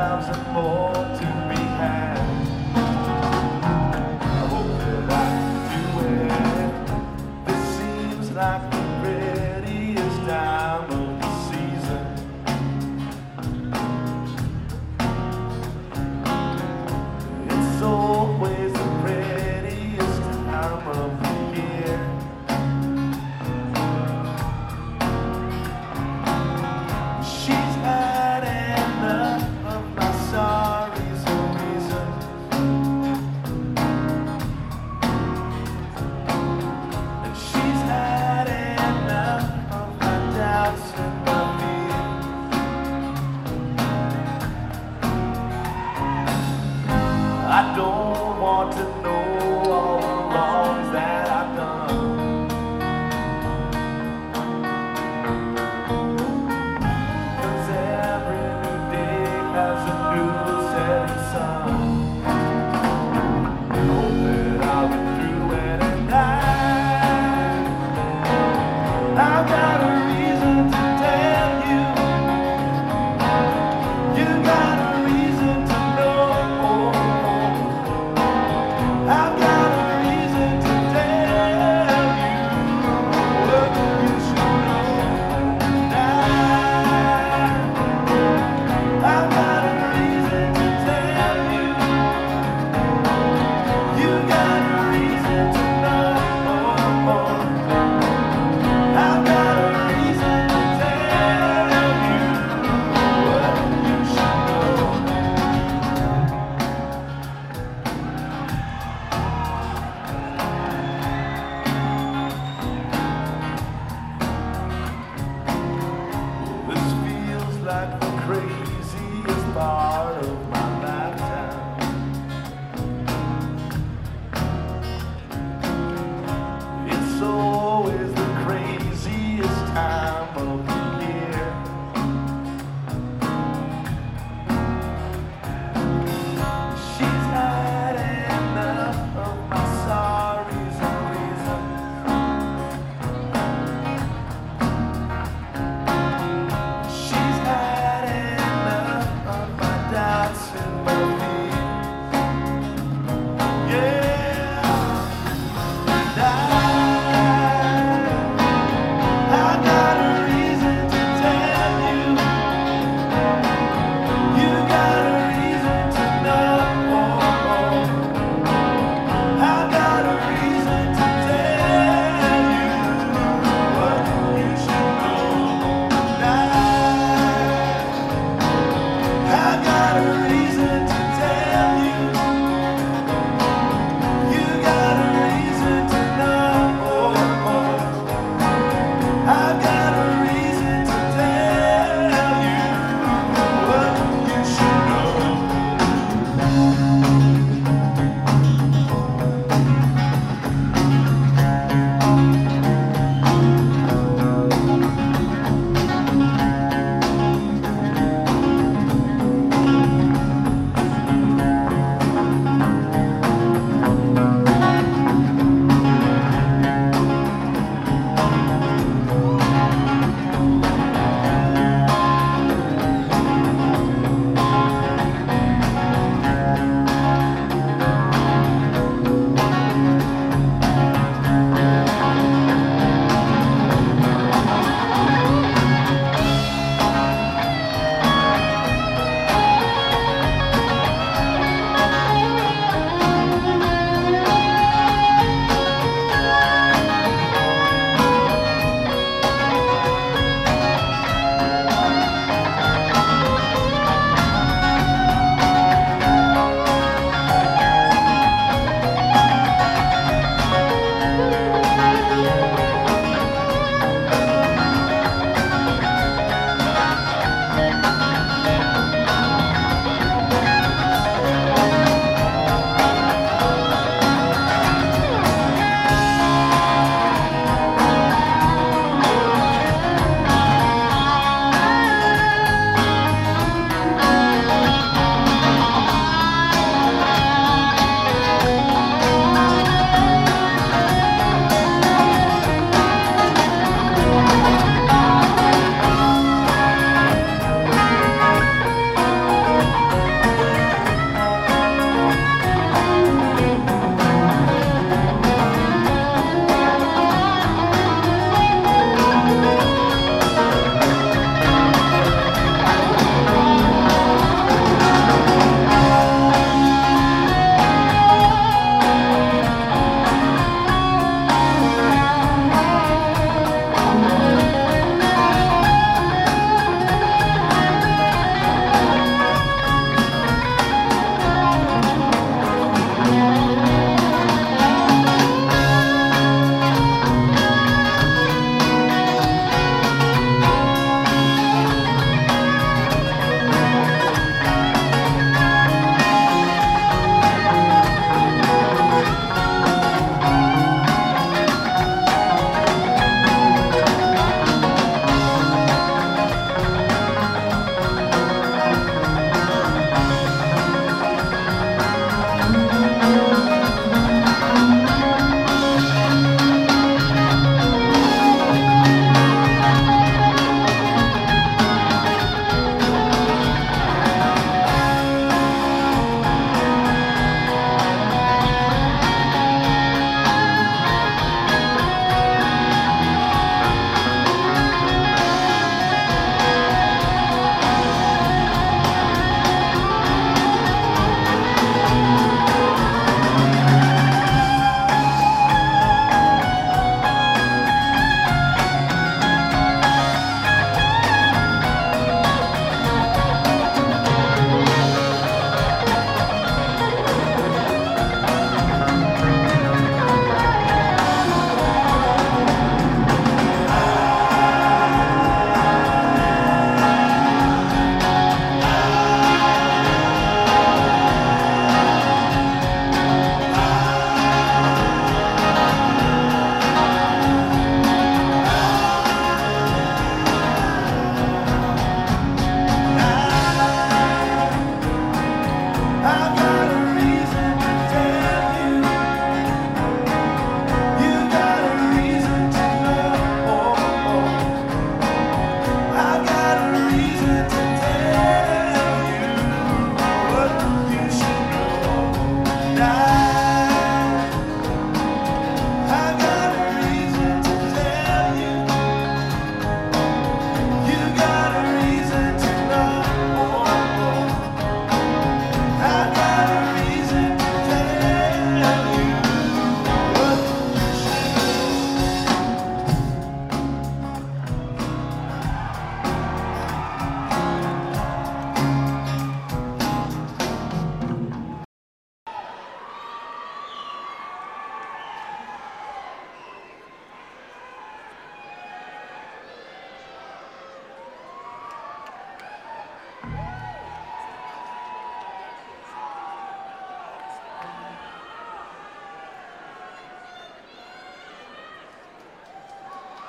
10,000 more to be had. I hope that I can do it. This seems like the prettiest time of the season. It's always the prettiest time of the year. She's had enough of my sorries and reasons, and she's had enough of my doubts and my fears. I don't want to know all the wrongs that I've done. As a new setting sun, I hope that I'll get through it at night. I've got a reason to tell you. You got a reason to know. I've got a reason to tell you what you should know tonight. I've got a reason to tell you. You got a reason to know. I've got a reason to tell you what you should know. This feels like the craziest part of my lifetime. It's always the craziest time of the year. She's had enough of my sorries and reasons. She's had enough of my doubts and my fears. Yeah, and I got a reason to tell you. You got a reason to know. I got a reason to tell you what you should know tonight. I got a reason.